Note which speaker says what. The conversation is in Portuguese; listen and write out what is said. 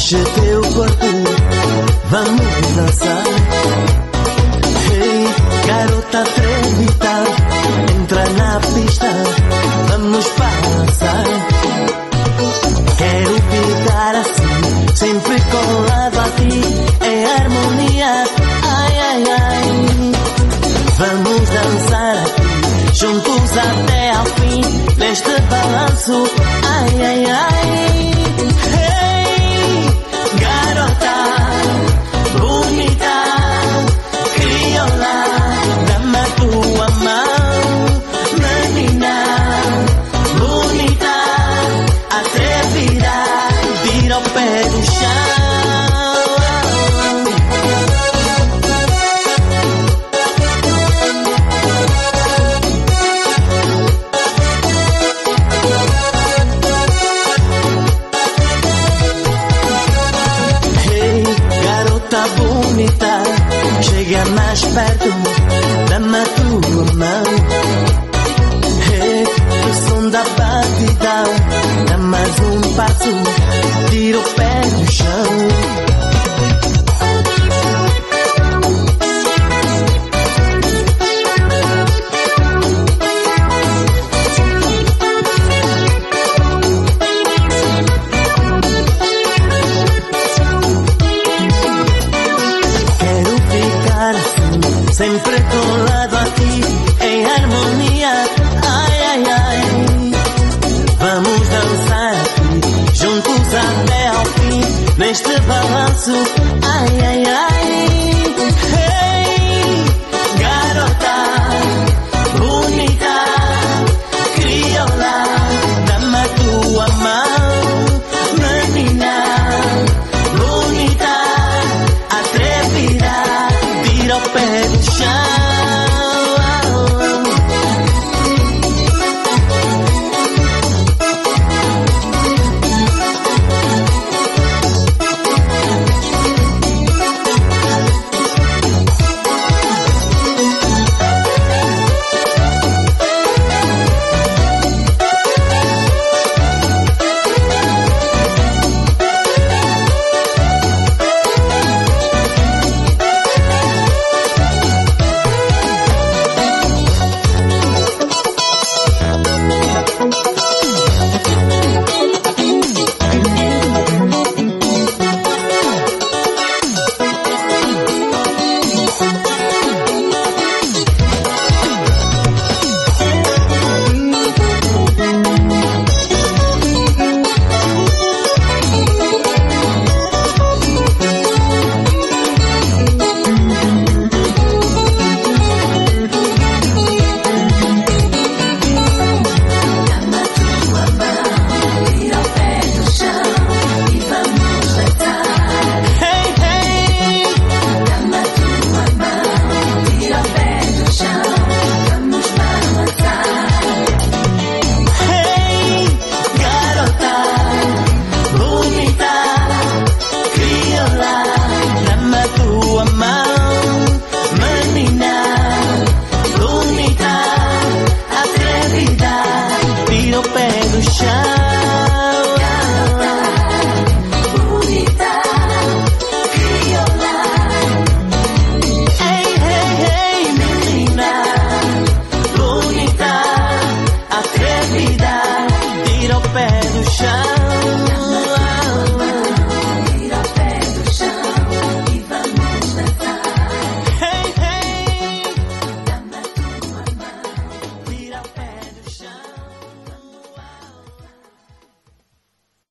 Speaker 1: Mexe teu corpo, vamos dançar. Hey, garota atrevida, entra na pista, vamos passar. Quero ficar assim, sempre colado a ti, é harmonia, ai, ai, ai. Vamos dançar aqui, juntos até ao fim, neste balanço, ai, ai, ai. Hey, garota, bonita, crioula, dá-me a tua mão, menina, bonita, atrevida, tira o pé do chão. Bonita, chega mais perto, dá-me a tua mão. Hey, o som da batida, dá mais um passo, tira o pé do chão. Sempre colado a ti, em harmonia, ai, ai, ai. Vamos dançar aqui, juntos até ao fim, neste balanço,